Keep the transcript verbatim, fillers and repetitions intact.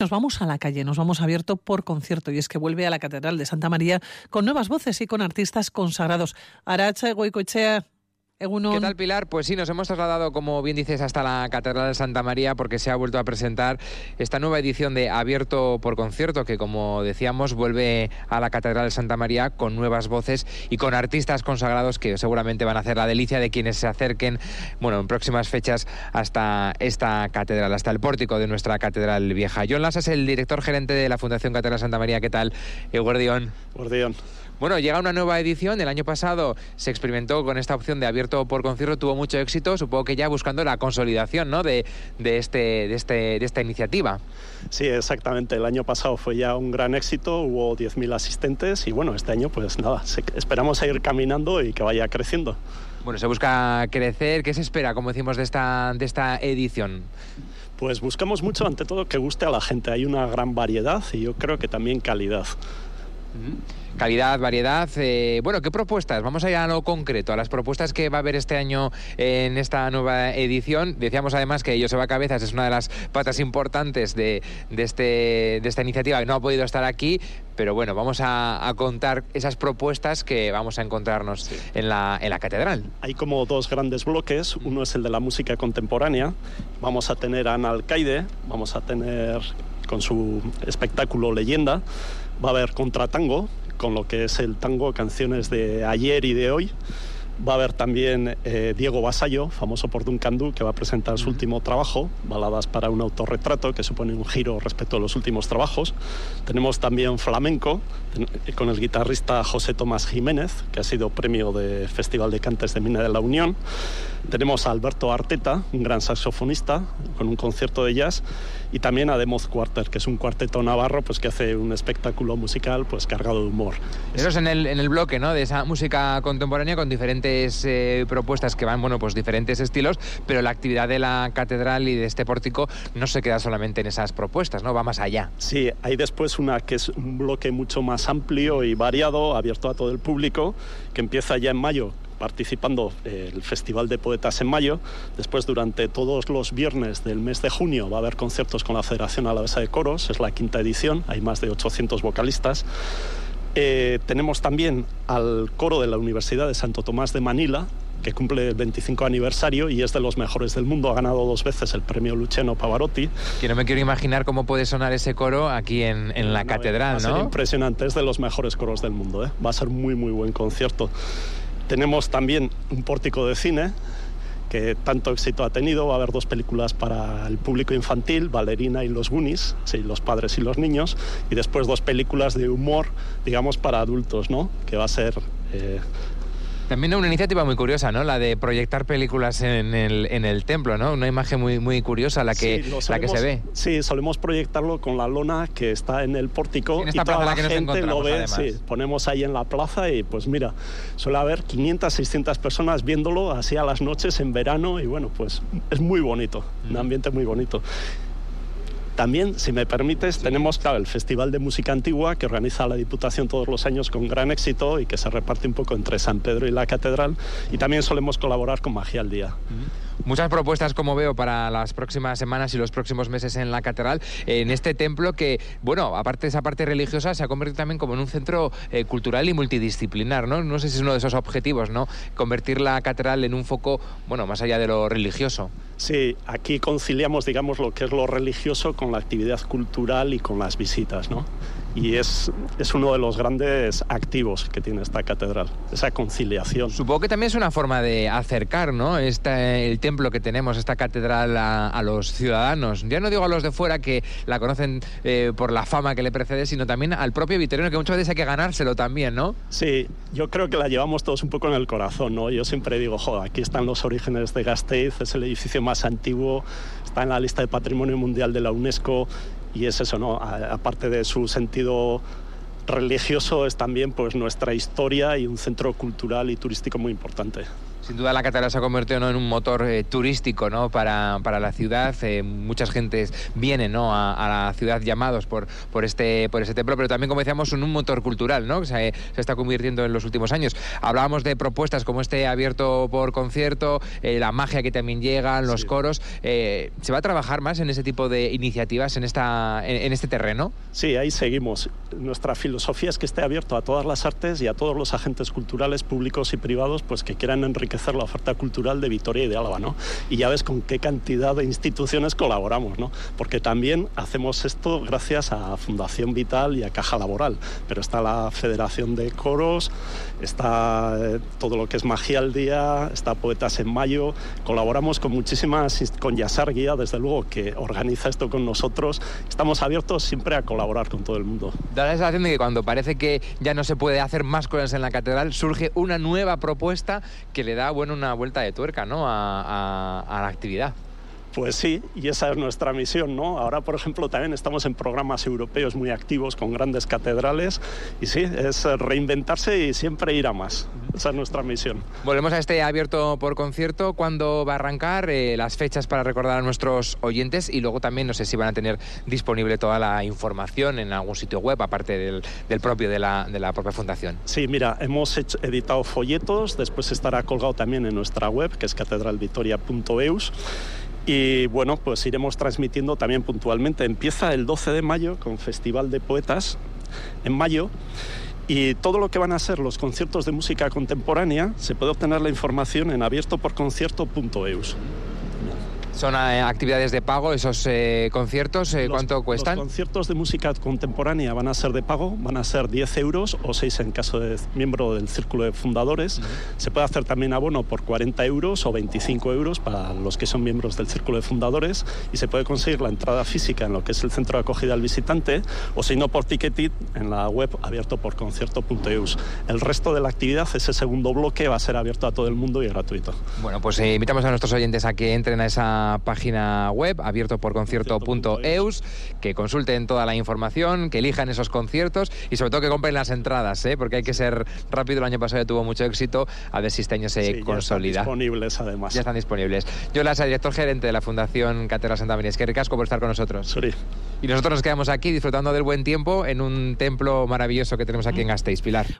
Nos vamos a la calle, nos vamos abierto por concierto y es que vuelve a la Catedral de Santa María con nuevas voces y con artistas consagrados. Arantxa Goikoetxea, Egunon. ¿Qué tal, Pilar? Pues sí, nos hemos trasladado, como bien dices, hasta la Catedral de Santa María porque se ha vuelto a presentar esta nueva edición de Abierto por Concierto que, como decíamos, vuelve a la Catedral de Santa María con nuevas voces y con artistas consagrados que seguramente van a hacer la delicia de quienes se acerquen, bueno, en próximas fechas hasta esta catedral, hasta el pórtico de nuestra Catedral Vieja. Jon Lasas, el director gerente de la Fundación Catedral Santa María. ¿Qué tal? Eguerdión. Eguerdión. Bueno, llega una nueva edición. El año pasado se experimentó con esta opción de Abierto por Concierto, tuvo mucho éxito, supongo que ya buscando la consolidación, ¿no?, de, de, este, de, este, de esta iniciativa. Sí, exactamente. El año pasado fue ya un gran éxito, hubo diez mil asistentes y bueno, este año pues nada, esperamos seguir caminando y que vaya creciendo. Bueno, se busca crecer. ¿Qué se espera, como decimos, de esta, de esta edición? Pues buscamos mucho, ante todo, que guste a la gente. Hay una gran variedad y yo creo que también calidad. Calidad, variedad. Eh, bueno, ¿qué propuestas? Vamos a ir a lo concreto, a las propuestas que va a haber este año en esta nueva edición. Decíamos además que Joseba Cabezas es una de las patas importantes de, de, este, de esta iniciativa, que no ha podido estar aquí, pero bueno, vamos a, a contar esas propuestas que vamos a encontrarnos sí. en, la, en la catedral. Hay como dos grandes bloques. Uno es el de la música contemporánea. Vamos a tener a Ana Alcaide, vamos a tener con su espectáculo Leyenda. Va a haber contratango, con lo que es el tango, canciones de ayer y de hoy. Va a haber también eh, Diego Vasallo, famoso por Duncan Du, que va a presentar su último trabajo, Baladas para un autorretrato, que supone un giro respecto a los últimos trabajos. Tenemos también flamenco, con el guitarrista José Tomás Jiménez, que ha sido premio de Festival de Cantes de Mina de la Unión. Tenemos a Alberto Arteta, un gran saxofonista, con un concierto de jazz. Y también a The Moth Quarter, que es un cuarteto navarro pues, que hace un espectáculo musical pues, cargado de humor. Eso es en el, en el bloque, ¿no?, de esa música contemporánea con diferentes eh, propuestas que van, bueno, pues diferentes estilos, pero la actividad de la catedral y de este pórtico no se queda solamente en esas propuestas, ¿no?, va más allá. Sí, hay después una que es un bloque mucho más amplio y variado, abierto a todo el público, que empieza ya en mayo, participando el Festival de Poetas en mayo. Después, durante todos los viernes del mes de junio, va a haber conciertos con la Federación Alavesa de Coros, es la quinta edición, hay más de ochocientos vocalistas. Eh, tenemos también al coro de la Universidad de Santo Tomás de Manila, que cumple el veinticinco aniversario y es de los mejores del mundo, ha ganado dos veces el premio Luciano Pavarotti. Que no me quiero imaginar cómo puede sonar ese coro aquí en, en la no, catedral, ¿no? Va a ser impresionante, es de los mejores coros del mundo, ¿eh? Va a ser muy, muy buen concierto. Tenemos también un pórtico de cine que tanto éxito ha tenido. Va a haber dos películas para el público infantil, Valerina y los Goonies, sí, los padres y los niños, y después dos películas de humor, digamos, para adultos, ¿no?, que va a ser... Eh, También una iniciativa muy curiosa, ¿no?, la de proyectar películas en el, en el templo, ¿no? Una imagen muy, muy curiosa la que, sí, solemos, la que se ve. Sí, solemos proyectarlo con la lona que está en el pórtico en esta y toda plaza la que nos gente lo ve. Además. Sí, ponemos ahí en la plaza y pues mira, suele haber quinientas, seiscientas personas viéndolo así a las noches en verano y bueno, pues es muy bonito, mm. un ambiente muy bonito. También, si me permites, sí. tenemos, claro, el Festival de Música Antigua que organiza la Diputación todos los años con gran éxito y que se reparte un poco entre San Pedro y la Catedral, y también solemos colaborar con Magia al Día. Uh-huh. Muchas propuestas, como veo, para las próximas semanas y los próximos meses en la Catedral, en este templo que, bueno, aparte de esa parte religiosa, se ha convertido también como en un centro eh, cultural y multidisciplinar, ¿no? No sé si es uno de esos objetivos, ¿no?, convertir la Catedral en un foco, bueno, más allá de lo religioso. Sí, aquí conciliamos, digamos, lo que es lo religioso con la actividad cultural y con las visitas, ¿no? Y es, es uno de los grandes activos que tiene esta catedral, esa conciliación. Supongo que también es una forma de acercar, ¿no?, este, el templo que tenemos, esta catedral, a, a los ciudadanos. Ya no digo a los de fuera que la conocen eh, por la fama que le precede, sino también al propio vitoriano, que muchas veces hay que ganárselo también, ¿no? Sí, yo creo que la llevamos todos un poco en el corazón, ¿no? Yo siempre digo, joder, aquí están los orígenes de Gasteiz, es el edificio más antiguo, está en la lista de Patrimonio Mundial de la UNESCO. Y es eso, ¿no? A, aparte de su sentido religioso, es también pues nuestra historia y un centro cultural y turístico muy importante. Sí, Sin duda la catedral se ha convertido, ¿no?, en un motor eh, turístico, ¿no?, para, para la ciudad. Eh, muchas gentes vienen, ¿no?, a, a la ciudad llamados por, por, este, por este templo, pero también, como decíamos, un, un motor cultural, ¿no?, que se, se está convirtiendo en los últimos años. Hablábamos de propuestas como este abierto por concierto, eh, la magia que también llegan, los sí. coros. Eh, ¿Se va a trabajar más en ese tipo de iniciativas, en, esta, en, en este terreno? Sí, ahí seguimos. Nuestra filosofía es que esté abierto a todas las artes y a todos los agentes culturales, públicos y privados, pues que quieran enriquecer la oferta cultural de Vitoria y de Álava, ¿no? Y ya ves con qué cantidad de instituciones colaboramos, ¿no? Porque también hacemos esto gracias a Fundación Vital y a Caja Laboral, pero está la Federación de Coros, está eh, todo lo que es Magia al Día, está Poetas en Mayo, colaboramos con muchísimas, con Yasar Guía, desde luego, que organiza esto con nosotros. Estamos abiertos siempre a colaborar con todo el mundo. Da la sensación de que cuando parece que ya no se puede hacer más cosas en la catedral, surge una nueva propuesta que le da, bueno, una vuelta de tuerca, ¿no?, a, a, a la actividad. Pues sí, y esa es nuestra misión, ¿no? Ahora, por ejemplo, también estamos en programas europeos muy activos con grandes catedrales y sí, es reinventarse y siempre ir a más. Esa es nuestra misión. Volvemos a este abierto por concierto. ¿Cuándo va a arrancar? Eh, las fechas para recordar a nuestros oyentes y luego también no sé si van a tener disponible toda la información en algún sitio web, aparte del, del propio de la, de la propia fundación. Sí, mira, hemos hecho, editado folletos, después estará colgado también en nuestra web, que es catedral vitoria punto eus. Y bueno, pues iremos transmitiendo también puntualmente. Empieza el doce de mayo con Festival de Poetas en mayo y todo lo que van a ser los conciertos de música contemporánea se puede obtener la información en abierto por concierto punto eus. ¿Son eh, actividades de pago esos eh, conciertos? Eh, los, ¿Cuánto cuestan? Los conciertos de música contemporánea van a ser de pago, van a ser diez euros o seis en caso de miembro del Círculo de Fundadores. Uh-huh. Se puede hacer también abono por cuarenta euros o veinticinco euros para los que son miembros del Círculo de Fundadores y se puede conseguir la entrada física en lo que es el centro de acogida al visitante o si no por Ticketit en la web abierto por concierto punto eus. El resto de la actividad, ese segundo bloque, va a ser abierto a todo el mundo y gratuito. Bueno, pues eh, invitamos a nuestros oyentes a que entren a esa página web abierto por concierto punto eus, que consulten toda la información, que elijan esos conciertos y sobre todo que compren las entradas, ¿eh? Porque hay que ser rápido. El año pasado ya tuvo mucho éxito, a ver si este año se sí, consolida. Ya están disponibles además. Ya están disponibles. Yo Lasa, director gerente de la Fundación Catedral Santa María. Es que ricasco por estar con nosotros. Sí. Y nosotros nos quedamos aquí disfrutando del buen tiempo en un templo maravilloso que tenemos aquí en Gasteiz, Pilar.